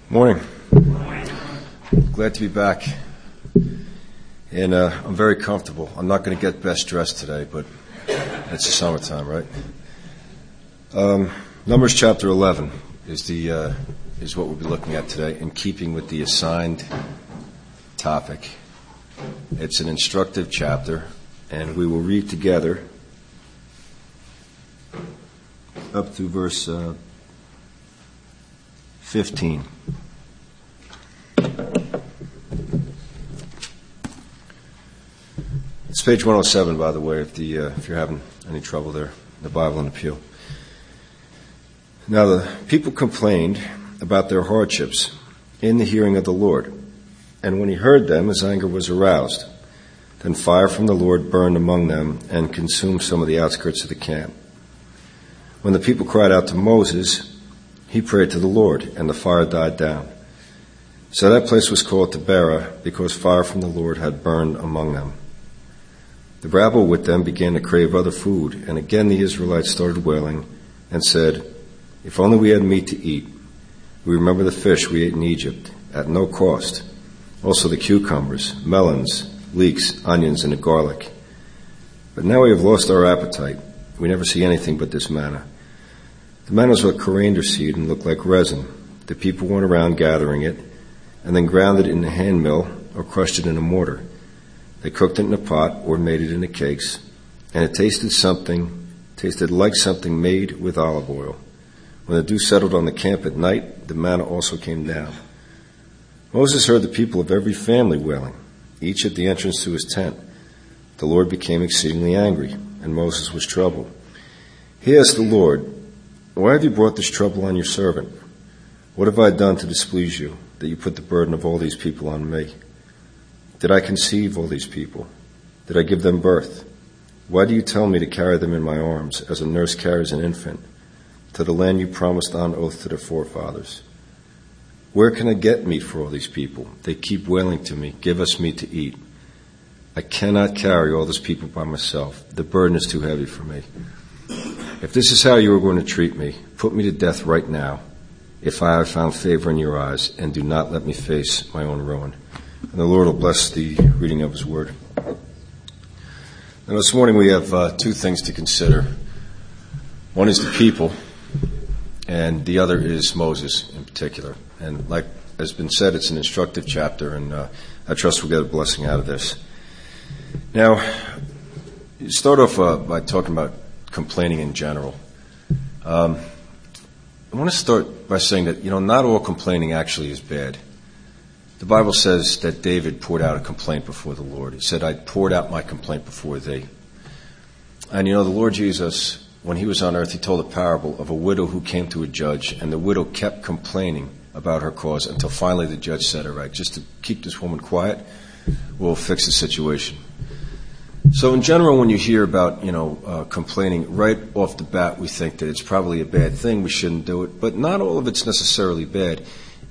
Morning. Glad to be back. And I'm very comfortable. I'm not going to get best dressed today, but it's the summertime, right? Numbers chapter 11 is what we'll be looking at today, in keeping with the assigned topic. It's an instructive chapter, and we will read together up to verse 15. It's page 107, by the way, if you're having any trouble there, the Bible and the Pew. Now the people complained about their hardships in the hearing of the Lord, and when he heard them, his anger was aroused. Then fire from the Lord burned among them and consumed some of the outskirts of the camp. When the people cried out to Moses, he prayed to the Lord, and the fire died down. So that place was called Taberah, because fire from the Lord had burned among them. The rabble with them began to crave other food, and again the Israelites started wailing and said, "If only we had meat to eat. We remember the fish we ate in Egypt, at no cost. Also the cucumbers, melons, leeks, onions, and the garlic. But now we have lost our appetite. We never see anything but this manna." The manna was like coriander seed and looked like resin. The people went around gathering it, and then ground it in a hand mill or crushed it in a mortar. They cooked it in a pot or made it into cakes, and it tasted like something made with olive oil. When the dew settled on the camp at night, the manna also came down. Moses heard the people of every family wailing, each at the entrance to his tent. The Lord became exceedingly angry, and Moses was troubled. He asked the Lord, "Why have you brought this trouble on your servant? What have I done to displease you, that you put the burden of all these people on me? Did I conceive all these people? Did I give them birth? Why do you tell me to carry them in my arms, as a nurse carries an infant, to the land you promised on oath to their forefathers? Where can I get meat for all these people? They keep wailing to me, 'Give us meat to eat.' I cannot carry all this people by myself. The burden is too heavy for me. If this is how you are going to treat me, put me to death right now, if I have found favor in your eyes, and do not let me face my own ruin." And the Lord will bless the reading of his word. Now this morning we have two things to consider. One is the people, and the other is Moses in particular. And like has been said, it's an instructive chapter, and I trust we'll get a blessing out of this. Now, you start off by talking about complaining in general. I want to start by saying that, not all complaining actually is bad. The Bible says that David poured out a complaint before the Lord. He said, "I poured out my complaint before thee." And the Lord Jesus, when he was on earth, he told a parable of a widow who came to a judge, and the widow kept complaining about her cause until finally the judge said, "All right, just to keep this woman quiet, we'll fix the situation." So in general, when you hear about, complaining, right off the bat, we think that it's probably a bad thing, we shouldn't do it. But not all of it's necessarily bad.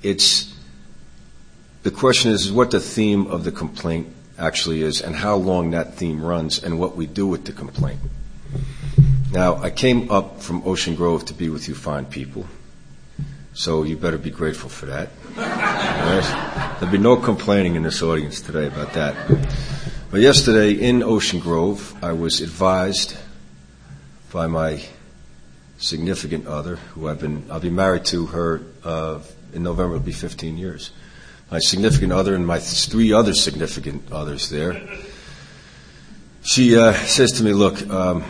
The question is what the theme of the complaint actually is, and how long that theme runs, and what we do with the complaint. Now, I came up from Ocean Grove to be with you fine people, so you better be grateful for that. Right? There'll be no complaining in this audience today about that. But yesterday in Ocean Grove, I was advised by my significant other, who I'll be married to her in November. It'll be 15 years. My significant other and my three other significant others there. She says to me, "Look,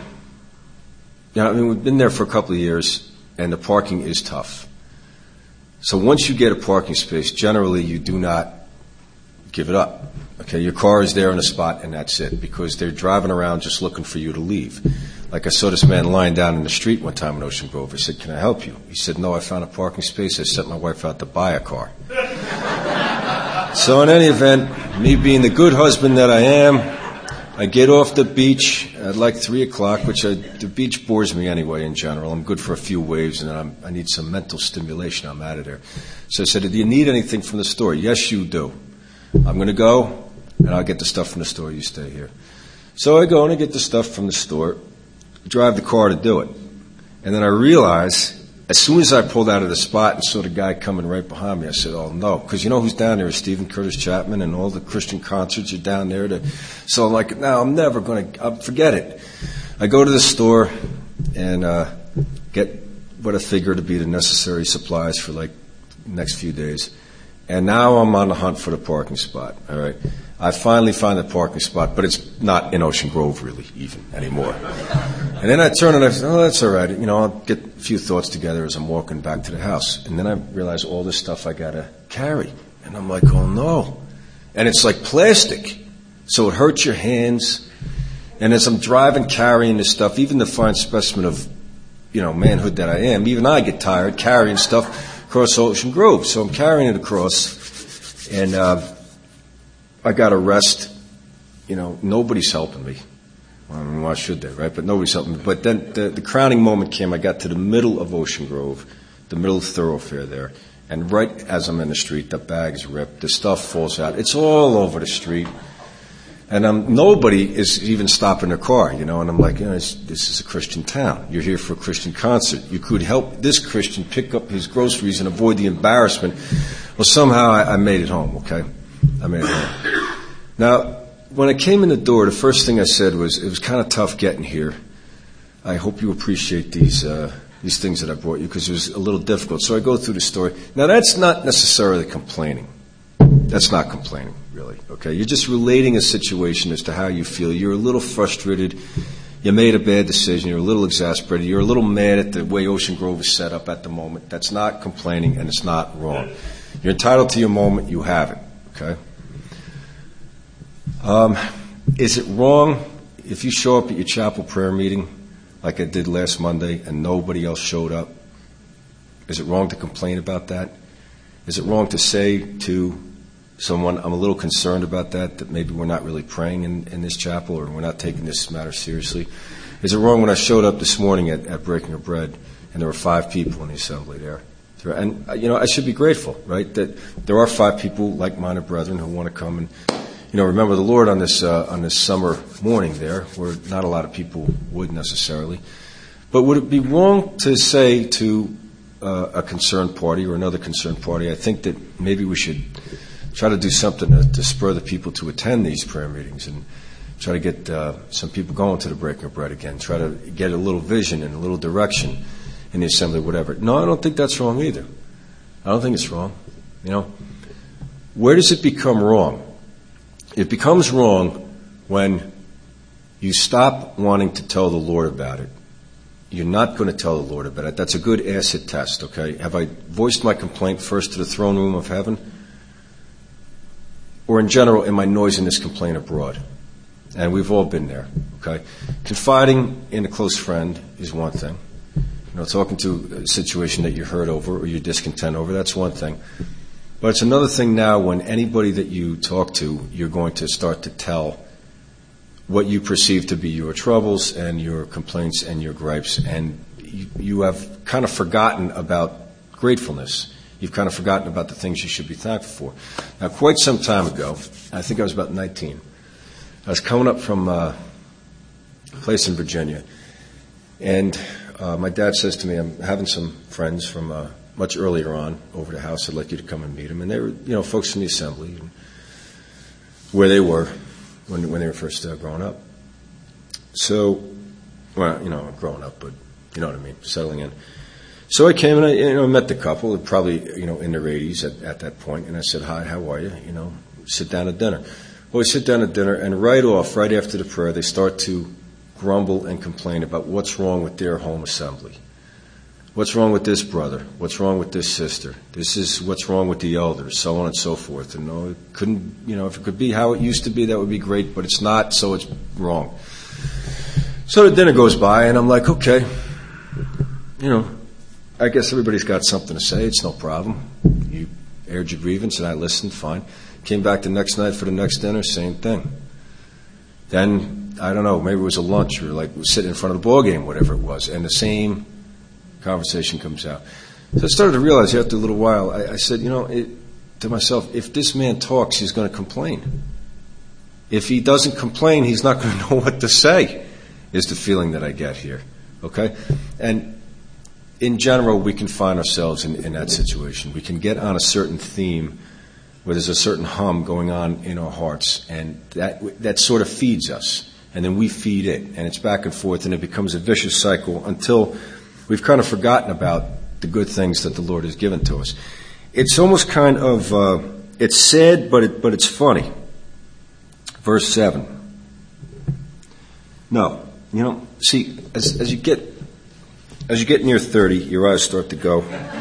we've been there for a couple of years, and the parking is tough. So once you get a parking space, generally you do not give it up. Okay, your car is there on the spot, and that's it, because they're driving around just looking for you to leave. Like I saw this man lying down in the street one time in Ocean Grove. I said, 'Can I help you?' He said, 'No, I found a parking space. I sent my wife out to buy a car.'" So in any event, me being the good husband that I am, I get off the beach at like 3 o'clock, the beach bores me anyway in general. I'm good for a few waves, and then I need some mental stimulation. I'm out of there. So I said, "Do you need anything from the store?" "Yes, you do." "I'm going to go, and I'll get the stuff from the store. You stay here." So I go and I get the stuff from the store, drive the car to do it. And then I realize as soon as I pulled out of the spot and saw the guy coming right behind me, I said, oh no, because you know who's down there? Stephen Curtis Chapman, and all the Christian concerts are down there. So I'm like, no, I'm never going to, forget it. I go to the store and get what I figure to be the necessary supplies for like the next few days. And now I'm on the hunt for the parking spot, all right? I finally find the parking spot, but it's not in Ocean Grove really even anymore. And then I turn and I say, oh, that's all right. You know, I'll get a few thoughts together as I'm walking back to the house. And then I realize all this stuff I got to carry. And I'm like, oh, no. And it's like plastic. So it hurts your hands. And as I'm driving, carrying this stuff, even the fine specimen of, you know, manhood that I am, even I get tired carrying stuff across Ocean Grove. So I'm carrying it across. And I got to rest. You know, nobody's helping me. I mean, why should they, right? But nobody's helping me. But then the crowning moment came. I got to the middle of Ocean Grove, the middle thoroughfare there. And right as I'm in the street, the bag's ripped. The stuff falls out. It's all over the street. And nobody is even stopping their car, you know. And I'm like, you know, this is a Christian town. You're here for a Christian concert. You could help this Christian pick up his groceries and avoid the embarrassment. Well, somehow I made it home, okay? I made it home. Now, when I came in the door, the first thing I said was, it was kind of tough getting here. I hope you appreciate these things that I brought you, because it was a little difficult. So I go through the story. Now, that's not necessarily complaining. That's not complaining, really, okay? You're just relating a situation as to how you feel. You're a little frustrated. You made a bad decision. You're a little exasperated. You're a little mad at the way Ocean Grove is set up at the moment. That's not complaining, and it's not wrong. You're entitled to your moment. You have it, okay? Is it wrong if you show up at your chapel prayer meeting like I did last Monday and nobody else showed up? Is it wrong to complain about that? Is it wrong to say to someone, I'm a little concerned about that maybe we're not really praying in this chapel, or we're not taking this matter seriously? Is it wrong when I showed up this morning at Breaking of Bread and there were 5 people in the assembly there? And, you know, I should be grateful, right, that there are 5 people, like-minded brethren, who want to come and, you know, remember the Lord on this summer morning there, where not a lot of people would necessarily. But would it be wrong to say to a concerned party or another concerned party, I think that maybe we should try to do something to spur the people to attend these prayer meetings and try to get some people going to the Breaking of Bread again, try to get a little vision and a little direction in the assembly, whatever. No, I don't think that's wrong either. I don't think it's wrong. You know, where does it become wrong? It becomes wrong when you stop wanting to tell the Lord about it. You're not going to tell the Lord about it. That's a good acid test, okay? Have I voiced my complaint first to the throne room of heaven? Or in general, am I noising this complaint abroad? And we've all been there, okay? Confiding in a close friend is one thing. You know, talking to a situation that you're hurt over or you're discontent over, that's one thing. But it's another thing now when anybody that you talk to, you're going to start to tell what you perceive to be your troubles and your complaints and your gripes, and you have kind of forgotten about gratefulness. You've kind of forgotten about the things you should be thankful for. Now, quite some time ago, I think I was about 19, I was coming up from a place in Virginia, and my dad says to me, I'm having some friends from much earlier on over the house. I'd like you to come and meet them. And they were, you know, folks from the assembly, and where they were when they were first growing up. So, well, you know, growing up, but you know what I mean, settling in. So I came and I met the couple, probably, you know, in their 80s at that point, and I said, hi, how are you? You know, sit down at dinner. Well, we sit down at dinner, and right after the prayer, they start to grumble and complain about what's wrong with their home assembly. What's wrong with this brother? What's wrong with this sister? This is what's wrong with the elders, so on and so forth. And no, it couldn't, you know, if it could be how it used to be, that would be great, but it's not, so it's wrong. So the dinner goes by, and I'm like, okay, you know, I guess everybody's got something to say. It's no problem. You aired your grievance, and I listened, fine. Came back the next night for the next dinner, same thing. Then, I don't know, maybe it was a lunch, or like we sitting in front of the ball game, whatever it was, and the same conversation comes out. So I started to realize after a little while, I said, you know, to myself, if this man talks, he's going to complain. If he doesn't complain, he's not going to know what to say, is the feeling that I get here. Okay? And in general, we can find ourselves in that situation. We can get on a certain theme where there's a certain hum going on in our hearts, and that sort of feeds us. And then we feed it, and it's back and forth, and it becomes a vicious cycle until we've kind of forgotten about the good things that the Lord has given to us. It's almost kind of, it's sad, but it's funny. Verse 7. No, see, as you get near 30, your eyes start to go.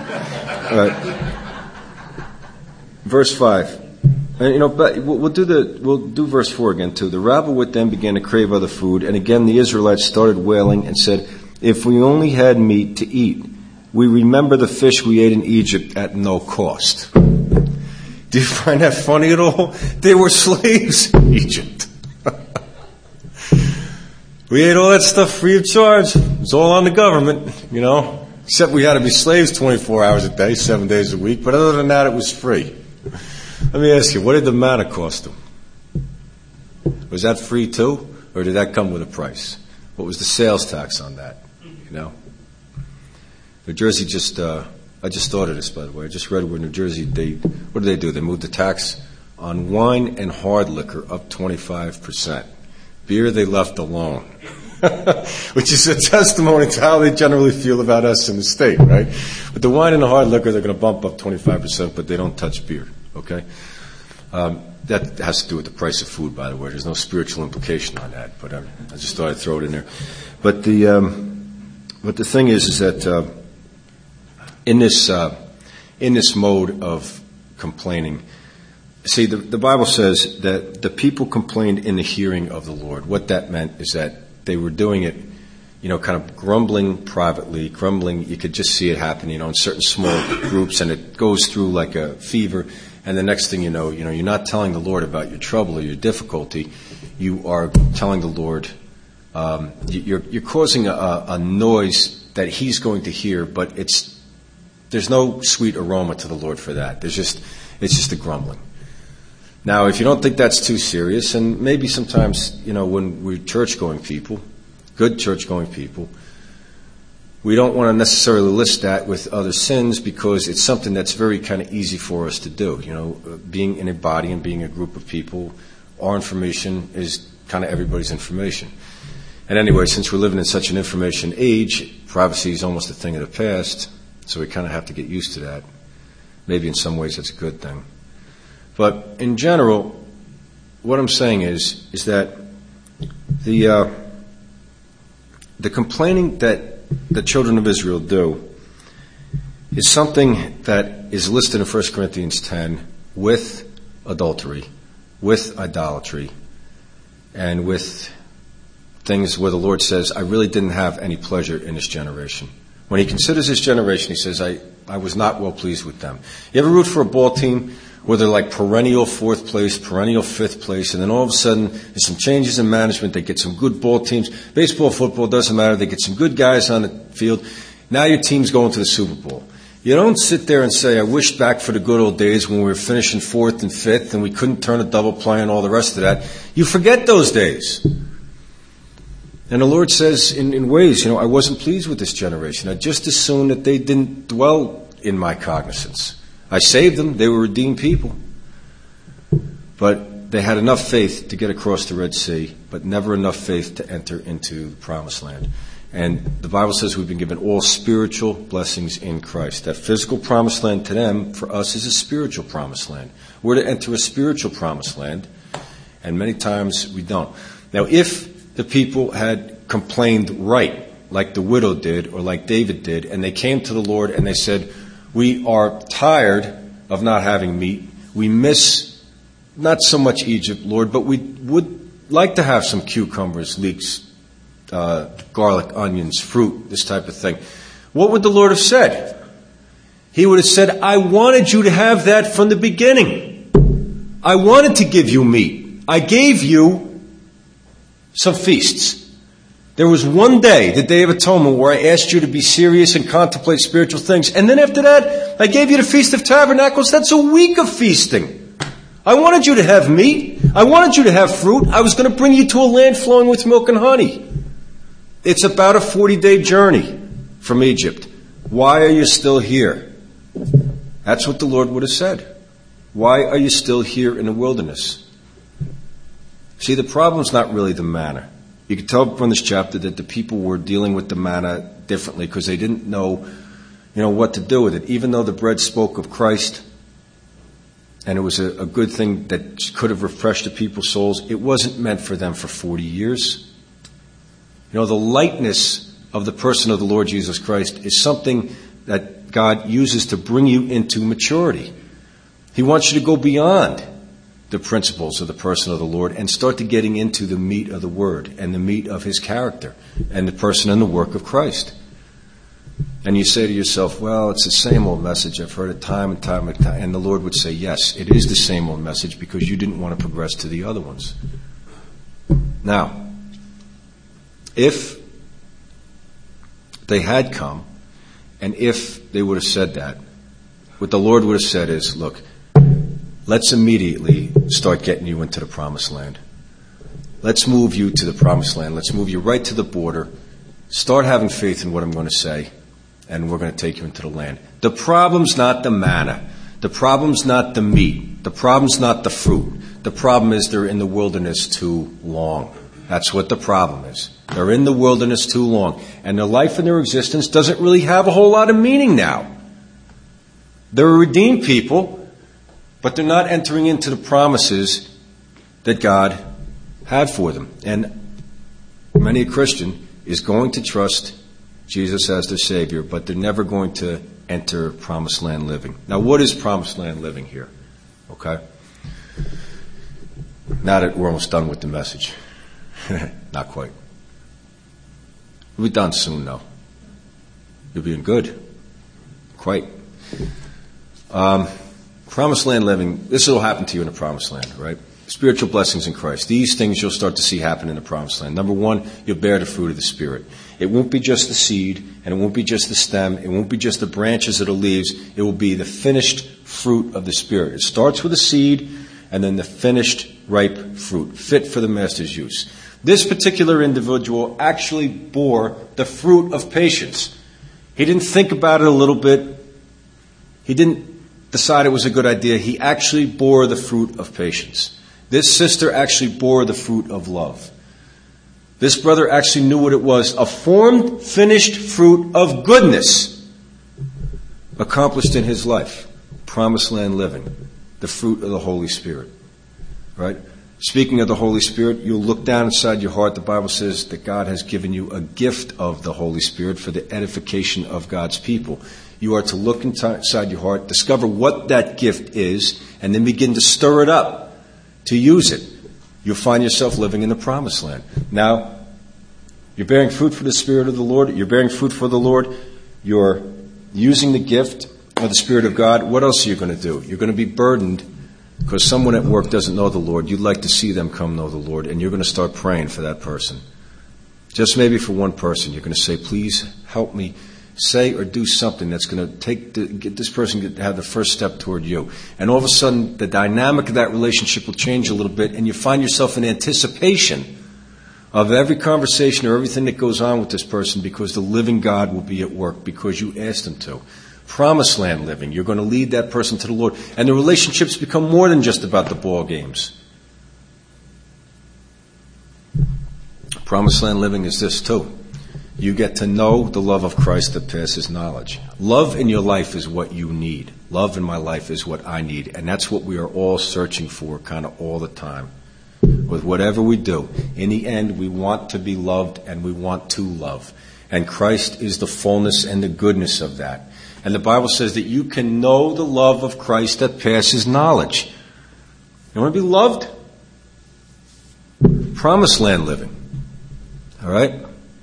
Verse 5. And, but we'll do verse 4 again too. The rabble with them began to crave other food, and again the Israelites started wailing and said, "If we only had meat to eat, we remember the fish we ate in Egypt at no cost." Do you find that funny at all? They were slaves in Egypt. We ate all that stuff free of charge. It was all on the government, Except we had to be slaves 24 hours a day, 7 days a week. But other than that, it was free. Let me ask you, what did the manna cost them? Was that free too? Or did that come with a price? What was the sales tax on that? New Jersey I just thought of this, by the way. I just read where New Jersey, what do? They moved the tax on wine and hard liquor up 25%. Beer they left alone. Which is a testimony to how they generally feel about us in the state, right? But the wine and the hard liquor, they're going to bump up 25%, but they don't touch beer, okay? That has to do with the price of food, by the way. There's no spiritual implication on that, but I just thought I'd throw it in there. But the thing is that in this mode of complaining, see, the Bible says that the people complained in the hearing of the Lord. What that meant is that they were doing it, kind of grumbling privately, you could just see it happen, in certain small groups, and it goes through like a fever, and the next thing you know, you're not telling the Lord about your trouble or your difficulty, you are telling the Lord, you're causing a noise that He's going to hear, but there's no sweet aroma to the Lord for that. It's just a grumbling. Now, if you don't think that's too serious, and maybe sometimes, when we're church-going people, good church-going people, we don't want to necessarily list that with other sins because it's something that's very kind of easy for us to do. Being in a body and being a group of people, our information is kind of everybody's information. And anyway, since we're living in such an information age, privacy is almost a thing of the past, so we kind of have to get used to that. Maybe in some ways it's a good thing. But in general, what I'm saying is that the complaining that the children of Israel do is something that is listed in 1 Corinthians 10 with adultery, with idolatry, and with things where the Lord says, I really didn't have any pleasure in this generation. When He considers this generation, He says, I was not well pleased with them. You ever root for a ball team where they're like perennial 4th place, perennial 5th place, and then all of a sudden there's some changes in management, they get some good ball teams, baseball, football, doesn't matter, they get some good guys on the field, now your team's going to the Super Bowl. You don't sit there and say, I wish back for the good old days when we were finishing 4th and 5th and we couldn't turn a double play and all the rest of that. You forget those days. And the Lord says in ways, I wasn't pleased with this generation. I just assumed that they didn't dwell in my cognizance. I saved them. They were redeemed people. But they had enough faith to get across the Red Sea, but never enough faith to enter into the Promised Land. And the Bible says we've been given all spiritual blessings in Christ. That physical Promised Land to them, for us, is a spiritual Promised Land. We're to enter a spiritual Promised Land, and many times we don't. Now, if the people had complained right, like the widow did, or like David did, and they came to the Lord and they said, we are tired of not having meat. We miss not so much Egypt, Lord, but we would like to have some cucumbers, leeks, garlic, onions, fruit, this type of thing. What would the Lord have said? He would have said, I wanted you to have that from the beginning. I wanted to give you meat. I gave you some feasts. There was one day, the Day of Atonement, where I asked you to be serious and contemplate spiritual things. And then after that, I gave you the Feast of Tabernacles. That's a week of feasting. I wanted you to have meat. I wanted you to have fruit. I was going to bring you to a land flowing with milk and honey. It's about a 40-day journey from Egypt. Why are you still here? That's what the Lord would have said. Why are you still here in the wilderness? See, the problem's not really the manna. You can tell from this chapter that the people were dealing with the manna differently because they didn't know, what to do with it. Even though the bread spoke of Christ, and it was a good thing that could have refreshed the people's souls, it wasn't meant for them for 40 years. The lightness of the person of the Lord Jesus Christ is something that God uses to bring you into maturity. He wants you to go beyond the principles of the person of the Lord and start to getting into the meat of the Word and the meat of His character and the person and the work of Christ. And you say to yourself, well, it's the same old message. I've heard it time and time and time. And the Lord would say, yes, it is the same old message because you didn't want to progress to the other ones. Now, if they had come and if they would have said that, what the Lord would have said is, look, let's immediately start getting you into the promised land. Let's move you to the promised land. Let's move you right to the border. Start having faith in what I'm going to say, and we're going to take you into the land. The problem's not the manna. The problem's not the meat. The problem's not the fruit. The problem is they're in the wilderness too long. That's what the problem is. They're in the wilderness too long. And their life and their existence doesn't really have a whole lot of meaning now. They're a redeemed people, but they're not entering into the promises that God had for them. And many a Christian is going to trust Jesus as their Savior, but they're never going to enter promised land living. Now, what is promised land living here? Okay? Now that we're almost done with the message. Not quite. We'll be done soon, though. You're being good. Quite. Promised land living, this will happen to you in the promised land, right? Spiritual blessings in Christ. These things you'll start to see happen in the promised land. Number one, you'll bear the fruit of the Spirit. It won't be just the seed, and it won't be just the stem, it won't be just the branches or the leaves, it will be the finished fruit of the Spirit. It starts with a seed, and then the finished, ripe fruit, fit for the Master's use. This particular individual actually bore the fruit of patience. He didn't think about it a little bit. He didn't decide it was a good idea. He actually bore the fruit of patience. This sister actually bore the fruit of love. This brother actually knew what it was. A formed, finished fruit of goodness accomplished in his life. Promised land living. The fruit of the Holy Spirit. Right? Speaking of the Holy Spirit, you'll look down inside your heart. The Bible says that God has given you a gift of the Holy Spirit for the edification of God's people. You are to look inside your heart, discover what that gift is, and then begin to stir it up to use it. You'll find yourself living in the promised land. Now, you're bearing fruit for the Spirit of the Lord. You're bearing fruit for the Lord. You're using the gift of the Spirit of God. What else are you going to do? You're going to be burdened because someone at work doesn't know the Lord. You'd like to see them come know the Lord, and you're going to start praying for that person. Just maybe for one person, you're going to say, please help me say or do something that's going to get this person to have the first step toward you. And all of a sudden, the dynamic of that relationship will change a little bit, and you find yourself in anticipation of every conversation or everything that goes on with this person because the living God will be at work because you asked him to. Promised land living. You're going to lead that person to the Lord. And the relationships become more than just about the ball games. Promised land living is this too. You get to know the love of Christ that passes knowledge. Love in your life is what you need. Love in my life is what I need. And that's what we are all searching for kind of all the time. With whatever we do. In the end, we want to be loved and we want to love. And Christ is the fullness and the goodness of that. And the Bible says that you can know the love of Christ that passes knowledge. You want to be loved? Promised land living. All right?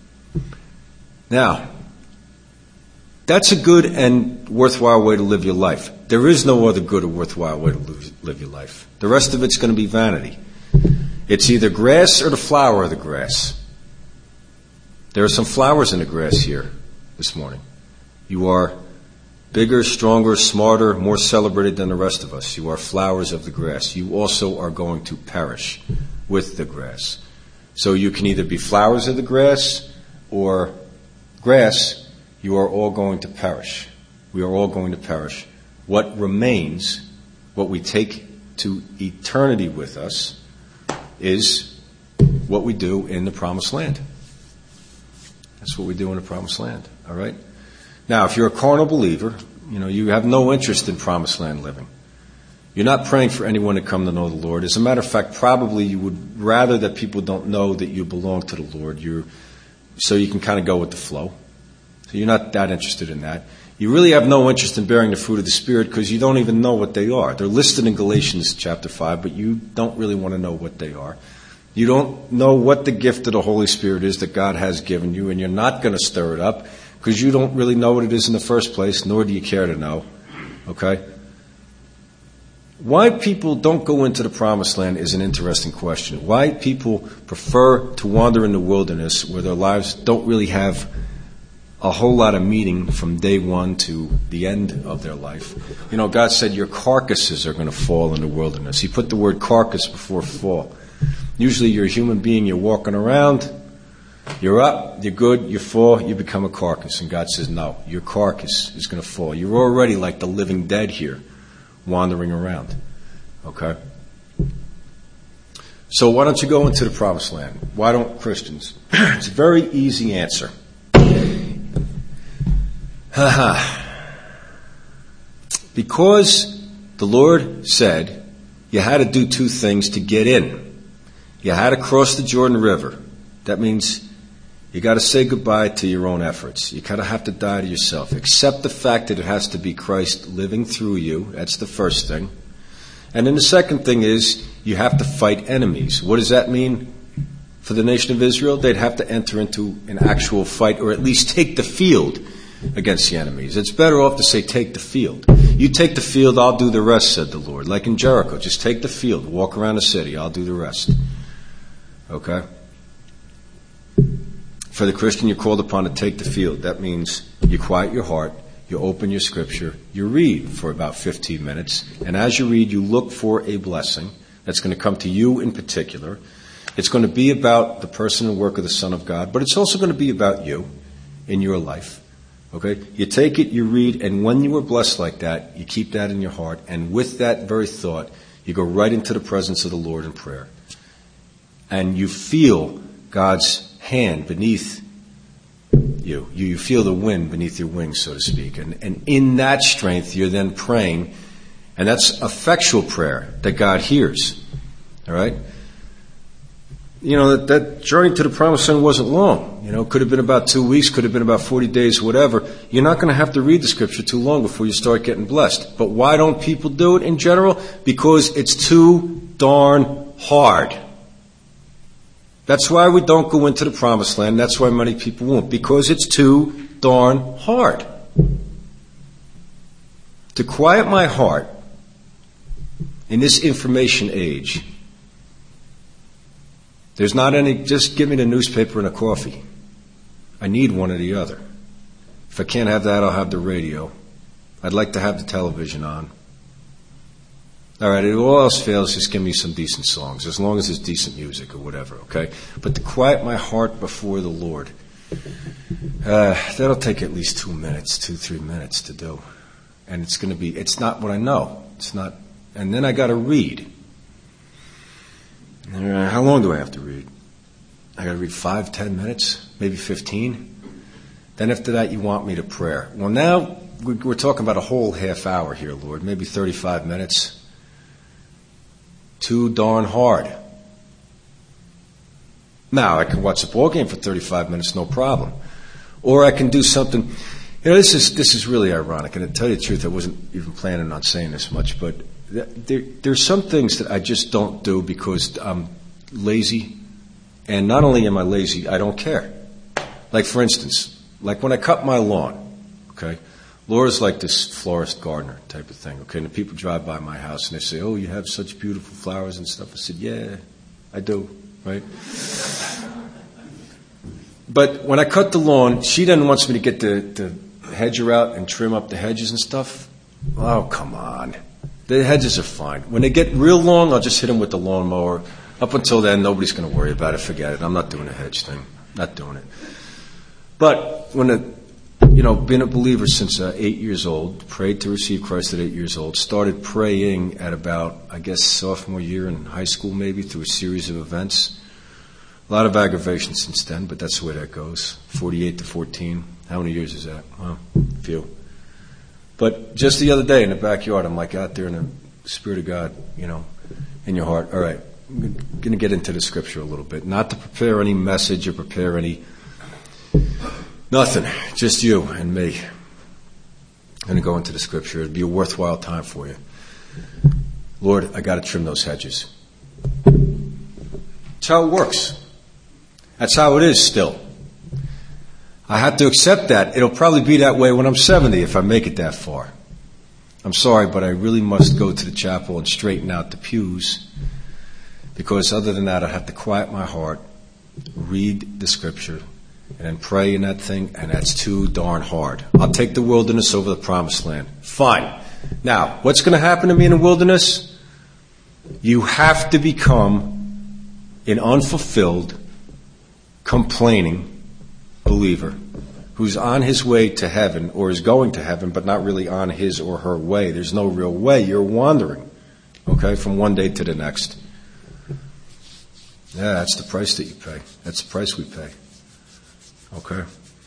Now, that's a good and worthwhile way to live your life. There is no other good or worthwhile way to live your life. The rest of it's going to be vanity. It's either grass or the flower of the grass. There are some flowers in the grass here this morning. You are bigger, stronger, smarter, more celebrated than the rest of us. You are flowers of the grass. You also are going to perish with the grass. So you can either be flowers of the grass or grass. You are all going to perish. We are all going to perish. What remains, what we take to eternity with us, is what we do in the promised land. That's what we do in the promised land. All right? Now, if you're a carnal believer, you have no interest in promised land living. You're not praying for anyone to come to know the Lord. As a matter of fact, probably you would rather that people don't know that you belong to the Lord, so you can kind of go with the flow. So you're not that interested in that. You really have no interest in bearing the fruit of the Spirit because you don't even know what they are. They're listed in Galatians chapter 5, but you don't really want to know what they are. You don't know what the gift of the Holy Spirit is that God has given you, and you're not going to stir it up because you don't really know what it is in the first place, nor do you care to know. Okay? Why people don't go into the promised land is an interesting question. Why people prefer to wander in the wilderness where their lives don't really have a whole lot of meaning from day one to the end of their life. God said your carcasses are going to fall in the wilderness. He put the word carcass before fall. Usually you're a human being, you're walking around, you're up, you're good, you fall, you become a carcass. And God says, no, your carcass is going to fall. You're already like the living dead here, wandering around. Okay? So why don't you go into the promised land? Why don't Christians? It's a very easy answer. Because the Lord said you had to do two things to get in. You had to cross the Jordan River. That means you got to say goodbye to your own efforts. You kind of have to die to yourself. Accept the fact that it has to be Christ living through you. That's the first thing. And then the second thing is you have to fight enemies. What does that mean for the nation of Israel? They'd have to enter into an actual fight, or at least take the field against the enemies. It's better off to say take the field. You take the field, I'll do the rest, said the Lord. Like in Jericho, just take the field, walk around the city, I'll do the rest. Okay? For the Christian, you're called upon to take the field. That means you quiet your heart, you open your scripture, you read for about 15 minutes, and as you read, you look for a blessing that's going to come to you in particular. It's going to be about the person and work of the Son of God, but it's also going to be about you in your life. Okay? You take it, you read, and when you are blessed like that, you keep that in your heart, and with that very thought, you go right into the presence of the Lord in prayer. And you feel God's hand beneath you. You feel the wind beneath your wings, so to speak. And in that strength, you're then praying, and that's effectual prayer that God hears. All right? That journey to the promised land wasn't long. Could have been about 2 weeks, could have been about 40 days, whatever. You're not going to have to read the scripture too long before you start getting blessed. But why don't people do it in general? Because it's too darn hard. That's why we don't go into the promised land. That's why many people won't. Because it's too darn hard. To quiet my heart in this information age, there's not any, just give me the newspaper and a coffee. I need one or the other. If I can't have that, I'll have the radio. I'd like to have the television on. All right, if all else fails, just give me some decent songs, as long as it's decent music or whatever, okay? But to quiet my heart before the Lord, that'll take at least 2 minutes, 2-3 minutes to do. And it's not what I know. It's not, and then I got to read. How long do I have to read? I got to read 5-10 minutes, maybe 15. Then after that, you want me to prayer. Well, now we're talking about a whole half hour here, Lord, maybe 35 minutes. Too darn hard. Now, I can watch a ball game for 35 minutes, no problem. Or I can do something. This is really ironic, and to tell you the truth, I wasn't even planning on saying this much, but there's some things that I just don't do because I'm lazy. And not only am I lazy, I don't care. Like, for instance, like when I cut my lawn, okay? Laura's like this florist gardener type of thing, okay? And the people drive by my house and they say, oh, you have such beautiful flowers and stuff. I said, yeah, I do, right? But when I cut the lawn, she then wants me to get the hedger out and trim up the hedges and stuff. Oh, come on. The hedges are fine. When they get real long, I'll just hit them with the lawnmower. Up until then, nobody's going to worry about it. Forget it. I'm not doing a hedge thing. Not doing it. But when the been a believer since 8 years old, prayed to receive Christ at 8 years old, started praying at about, I guess, sophomore year in high school maybe, through a series of events. A lot of aggravation since then, but that's the way that goes. 48 to 14. How many years is that? Well, a few. But just the other day in the backyard, I'm like out there in the Spirit of God, in your heart. All right, I'm going to get into the scripture a little bit. Not to prepare any message or prepare any... Nothing. Just you and me. I'm going to go into the scripture. It'd be a worthwhile time for you. Lord, I got to trim those hedges. That's how it works. That's how it is still. I have to accept that. It'll probably be that way when I'm 70 if I make it that far. I'm sorry, but I really must go to the chapel and straighten out the pews, because other than that I have to quiet my heart, read the scripture, and then pray in that thing, and that's too darn hard. I'll take the wilderness over the promised land. Fine. Now, what's going to happen to me in the wilderness? You have to become an unfulfilled, complaining believer who's on his way to heaven, or is going to heaven, but not really on his or her way. There's no real way. You're wandering, from one day to the next. Yeah, that's the price that you pay. That's the price we pay. Okay.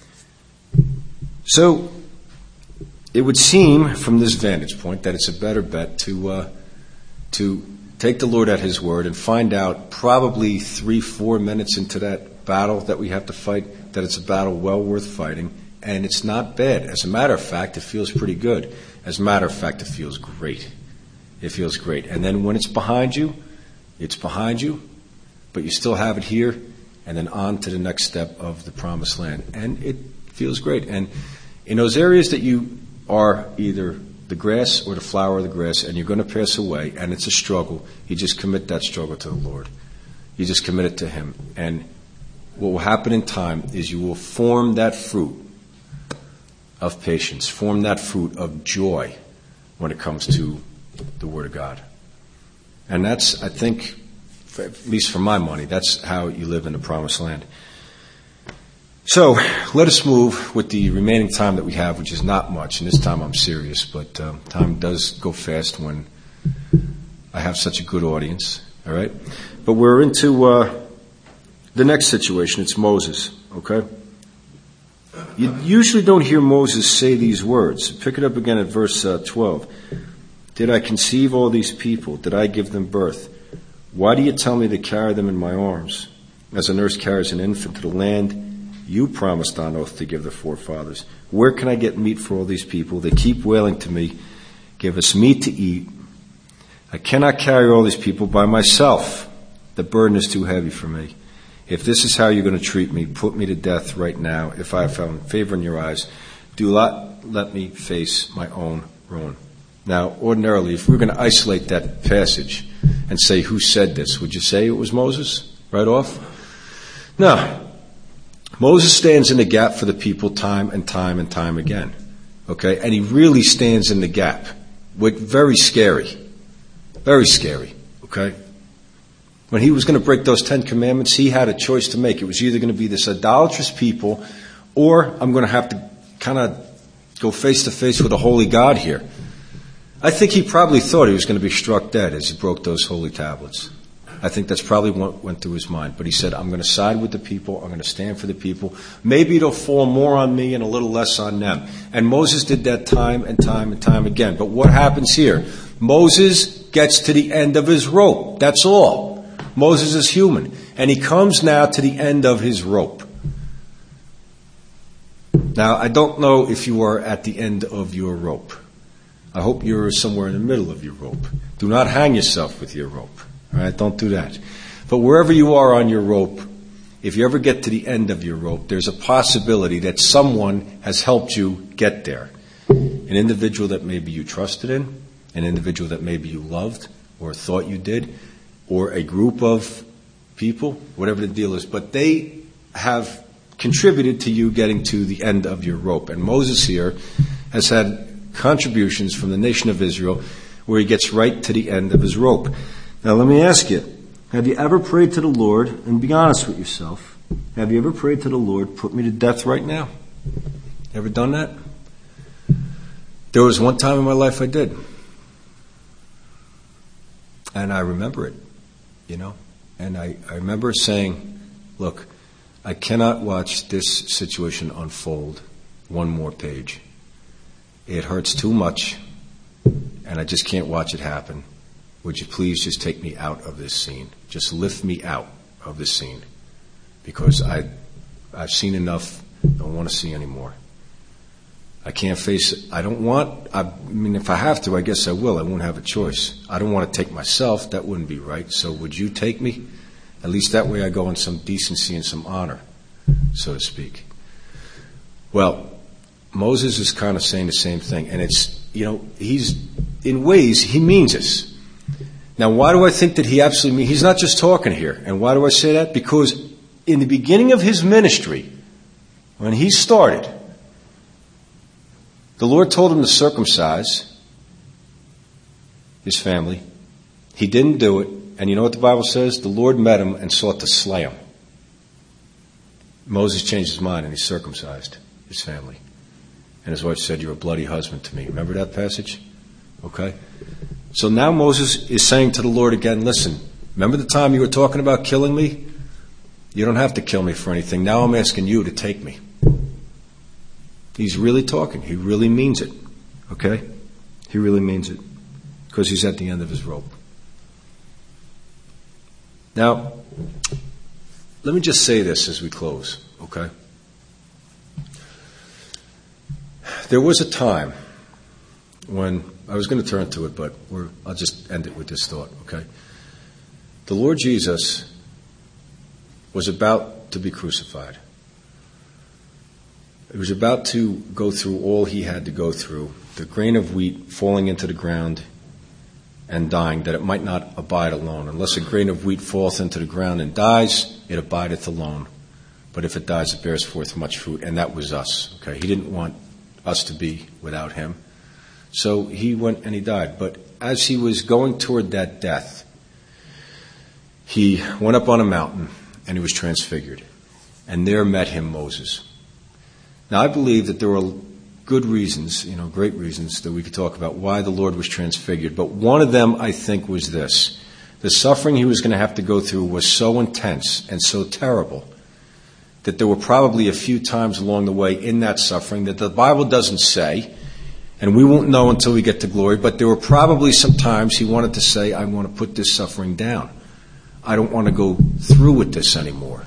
So, it would seem from this vantage point that it's a better bet to take the Lord at His word and find out probably 3-4 minutes into that battle that we have to fight that it's a battle well worth fighting, and it's not bad. As a matter of fact, it feels pretty good. As a matter of fact, it feels great. It feels great. And then when it's behind you, but you still have it here, and then on to the next step of the promised land. And it feels great. And in those areas that you are either the grass or the flower of the grass, and you're going to pass away, and it's a struggle, you just commit that struggle to the Lord. You just commit it to Him. And what will happen in time is you will form that fruit of patience, form that fruit of joy when it comes to the Word of God. And that's, I think, at least for my money, that's how you live in the promised land. So, let us move with the remaining time that we have, which is not much, and this time I'm serious, but time does go fast when I have such a good audience, all right? But we're into the next situation. It's Moses, okay? You usually don't hear Moses say these words. Pick it up again at verse 12. Did I conceive all these people? Did I give them birth? Why do you tell me to carry them in my arms, as a nurse carries an infant to the land you promised on oath to give their forefathers? Where can I get meat for all these people? They keep wailing to me, give us meat to eat. I cannot carry all these people by myself. The burden is too heavy for me. If this is how you're going to treat me, put me to death right now. If I have found favor in your eyes, do not let me face my own ruin. Now, ordinarily, if we were going to isolate that passage and say who said this, would you say it was Moses right off? No. Moses stands in the gap for the people time and time and time again. Okay? And he really stands in the gap. Very scary. Very scary. Okay? When he was going to break those 10 commandments, he had a choice to make. It was either going to be this idolatrous people, or I'm going to have to kind of go face to face with a holy God here. I think he probably thought he was going to be struck dead as he broke those holy tablets. I think that's probably what went through his mind. But he said, I'm going to side with the people. I'm going to stand for the people. Maybe it'll fall more on me and a little less on them. And Moses did that time and time and time again. But what happens here? Moses gets to the end of his rope. That's all. Moses is human. And he comes now to the end of his rope. Now, I don't know if you are at the end of your rope. I hope you're somewhere in the middle of your rope. Do not hang yourself with your rope. All right, don't do that. But wherever you are on your rope, if you ever get to the end of your rope, there's a possibility that someone has helped you get there. An individual that maybe you trusted in, an individual that maybe you loved or thought you did, or a group of people, whatever the deal is. But they have contributed to you getting to the end of your rope. And Moses here has had contributions from the nation of Israel where he gets right to the end of his rope. Now let me ask you, have you ever prayed to the Lord, and be honest with yourself, have you ever prayed to the Lord, put me to death right now? Ever done that? There was one time in my life I did. And I remember it, And I remember saying, look, I cannot watch this situation unfold one more page. It hurts too much, and I just can't watch it happen. Would you please just take me out of this scene? Just lift me out of this scene. Because I've seen enough, don't want to see anymore. I can't face it. If I have to, I guess I will. I won't have a choice. I don't want to take myself. That wouldn't be right. So would you take me? At least that way I go in some decency and some honor, so to speak. Well, Moses is kind of saying the same thing. And it's, in ways, he means this. Now, why do I think that he absolutely means? He's not just talking here. And why do I say that? Because in the beginning of his ministry, when he started, the Lord told him to circumcise his family. He didn't do it. And you know what the Bible says? The Lord met him and sought to slay him. Moses changed his mind and he circumcised his family. And his wife said, "You're a bloody husband to me." Remember that passage? Okay. So now Moses is saying to the Lord again, listen, remember the time you were talking about killing me? You don't have to kill me for anything. Now I'm asking you to take me. He's really talking. He really means it. Okay? He really means it. Because he's at the end of his rope. Now, let me just say this as we close. Okay? There was a time when, I was going to turn to it, but I'll just end it with this thought. Okay? The Lord Jesus was about to be crucified. He was about to go through all he had to go through. The grain of wheat falling into the ground and dying, that it might not abide alone. Unless a grain of wheat falleth into the ground and dies, it abideth alone. But if it dies, it bears forth much fruit. And that was us. Okay, he didn't want us to be without him. So he went and he died. But as he was going toward that death, he went up on a mountain and he was transfigured. And there met him Moses. Now, I believe that there were good reasons, great reasons that we could talk about why the Lord was transfigured. But one of them, I think, was this. The suffering he was going to have to go through was so intense and so terrible that there were probably a few times along the way in that suffering that the Bible doesn't say, and we won't know until we get to glory, but there were probably some times he wanted to say, I want to put this suffering down. I don't want to go through with this anymore.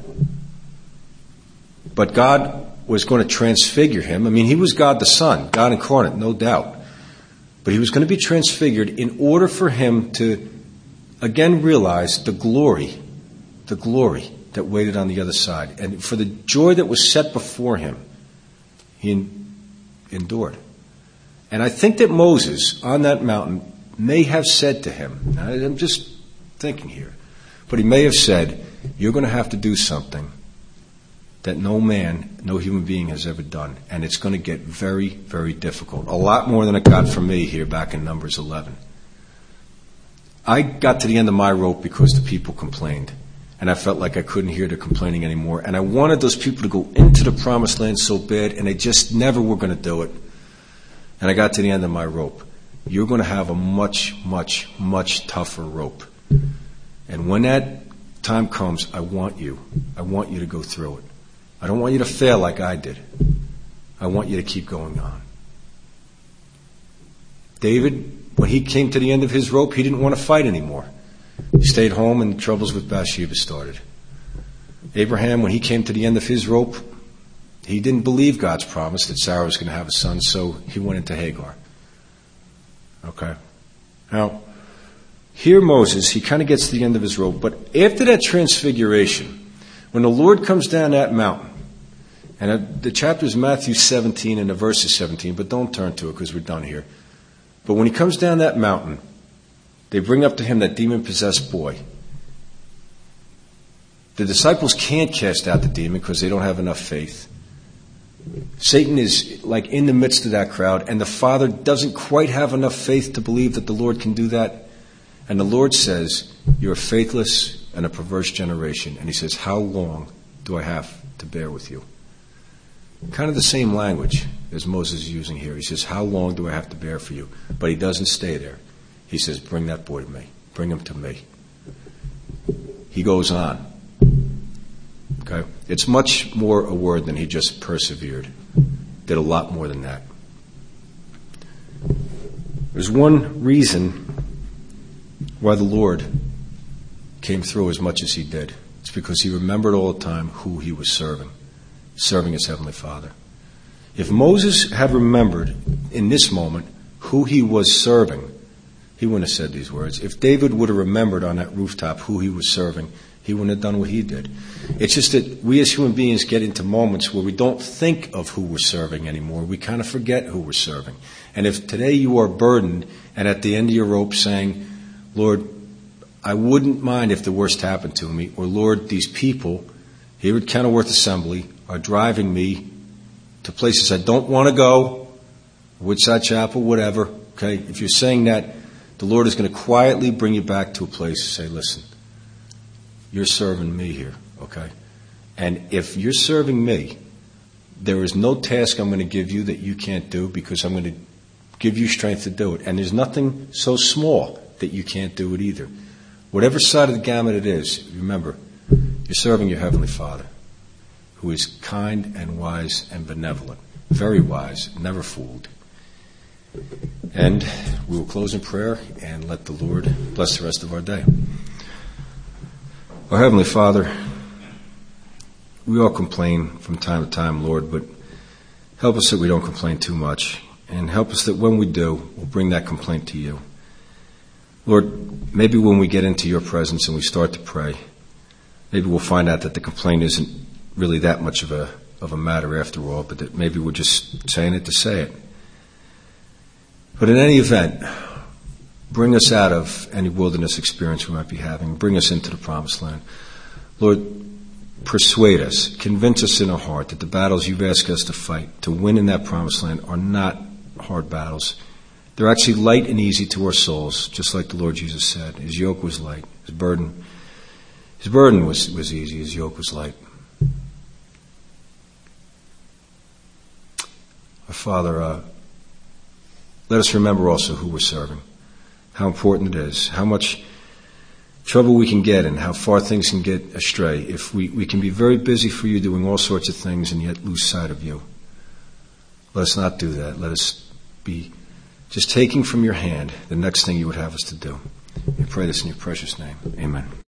But God was going to transfigure him. I mean, he was God the Son, God incarnate, no doubt. But he was going to be transfigured in order for him to again realize the glory that waited on the other side. And for the joy that was set before him, he endured. And I think that Moses on that mountain may have said to him, I'm just thinking here, but he may have said, you're going to have to do something that no human being has ever done. And it's going to get very, very difficult. A lot more than it got for me here back in Numbers 11. I got to the end of my rope because the people complained. And I felt like I couldn't hear the complaining anymore. And I wanted those people to go into the promised land so bad, and they just never were going to do it. And I got to the end of my rope. You're going to have a much, much, much tougher rope. And when that time comes, I want you to go through it. I don't want you to fail like I did. I want you to keep going on. David, when he came to the end of his rope, he didn't want to fight anymore. He stayed home and troubles with Bathsheba started. Abraham, when he came to the end of his rope, he didn't believe God's promise that Sarah was going to have a son, so he went into Hagar. Okay. Now, here Moses, he kind of gets to the end of his rope, but after that transfiguration, when the Lord comes down that mountain, and the chapter is Matthew 17 and the verse is 17, but don't turn to it because we're done here. But when he comes down that mountain, they bring up to him that demon-possessed boy. The disciples can't cast out the demon because they don't have enough faith. Satan is like in the midst of that crowd, and the Father doesn't quite have enough faith to believe that the Lord can do that. And the Lord says, you're a faithless and a perverse generation. And he says, how long do I have to bear with you? Kind of the same language as Moses is using here. He says, how long do I have to bear for you? But he doesn't stay there. He says, bring that boy to me. Bring him to me. He goes on. Okay? It's much more a word than he just persevered. Did a lot more than that. There's one reason why the Lord came through as much as he did. It's because he remembered all the time who he was serving his Heavenly Father. If Moses had remembered in this moment who he was serving, he wouldn't have said these words. If David would have remembered on that rooftop who he was serving, he wouldn't have done what he did. It's just that we as human beings get into moments where we don't think of who we're serving anymore. We kind of forget who we're serving. And if today you are burdened and at the end of your rope saying, Lord, I wouldn't mind if the worst happened to me, or Lord, these people here at Kenilworth Assembly are driving me to places I don't want to go, Woodside Chapel, whatever. Okay, if you're saying that, the Lord is going to quietly bring you back to a place to say, listen, you're serving me here, okay? And if you're serving me, there is no task I'm going to give you that you can't do, because I'm going to give you strength to do it. And there's nothing so small that you can't do it either. Whatever side of the gamut it is, remember, you're serving your Heavenly Father, who is kind and wise and benevolent. Very wise, never fooled. And we will close in prayer and let the Lord bless the rest of our day. Our Heavenly Father, we all complain from time to time, Lord, but help us that we don't complain too much, and help us that when we do, we'll bring that complaint to you. Lord, maybe when we get into your presence and we start to pray, maybe we'll find out that the complaint isn't really that much of a matter after all, but that maybe we're just saying it to say it. But in any event, bring us out of any wilderness experience we might be having. Bring us into the promised land. Lord, persuade us, convince us in our heart that the battles you've asked us to fight, to win in that promised land, are not hard battles. They're actually light and easy to our souls, just like the Lord Jesus said. His yoke was light. His burden was easy. His yoke was light. Our Father, let us remember also who we're serving, how important it is, how much trouble we can get in, how far things can get astray if we can be very busy for you doing all sorts of things and yet lose sight of you. Let us not do that. Let us be just taking from your hand the next thing you would have us to do. We pray this in your precious name. Amen.